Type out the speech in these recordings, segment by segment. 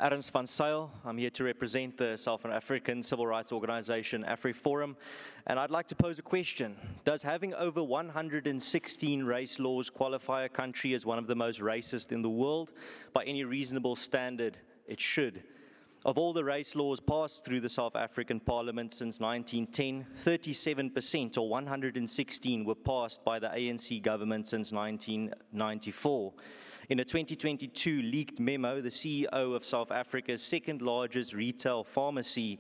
Adams van Zyl. I'm here to represent the South African civil rights organization AfriForum, and I'd like to pose a question. Does having over 116 race laws qualify a country as one of the most racist in the world? By any reasonable standard, it should. Of all the race laws passed through the South African Parliament since 1910, 37% or 116 were passed by the ANC government since 1994. In a 2022 leaked memo, the CEO of South Africa's second largest retail pharmacy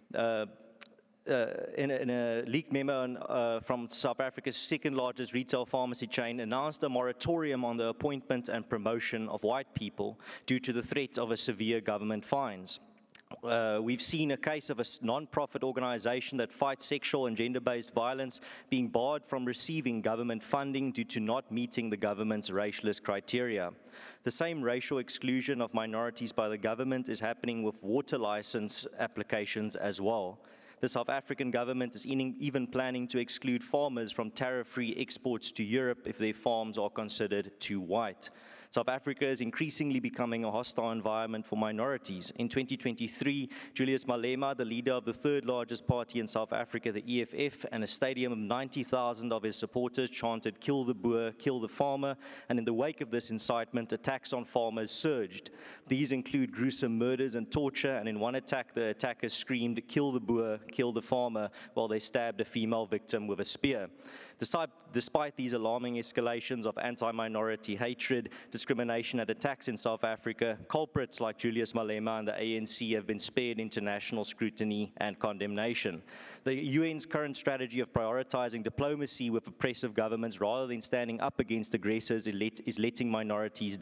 in a leaked memo from South Africa's second largest retail pharmacy chain announced a moratorium on the appointment and promotion of white people due to the threat of a severe government fines. We've seen a case of a non-profit organization that fights sexual and gender-based violence being barred from receiving government funding due to not meeting the government's racialist criteria. The same racial exclusion of minorities by the government is happening with water license applications as well. The South African government is even planning to exclude farmers from tariff-free exports to Europe if their farms are considered too white. South Africa is increasingly becoming a hostile environment for minorities. In 2023, Julius Malema, the leader of the third largest party in South Africa, the EFF, and a stadium of 90,000 of his supporters chanted, "Kill the Boer, kill the farmer," and in the wake of this incitement, attacks on farmers surged. These include gruesome murders and torture, and in one attack, the attackers screamed, "Kill the Boer, kill the farmer," while they stabbed a female victim with a spear. Despite these alarming escalations of anti-minority hatred, discrimination and attacks in South Africa, culprits like Julius Malema and the ANC have been spared international scrutiny and condemnation. The UN's current strategy of prioritizing diplomacy with oppressive governments rather than standing up against aggressors is letting minorities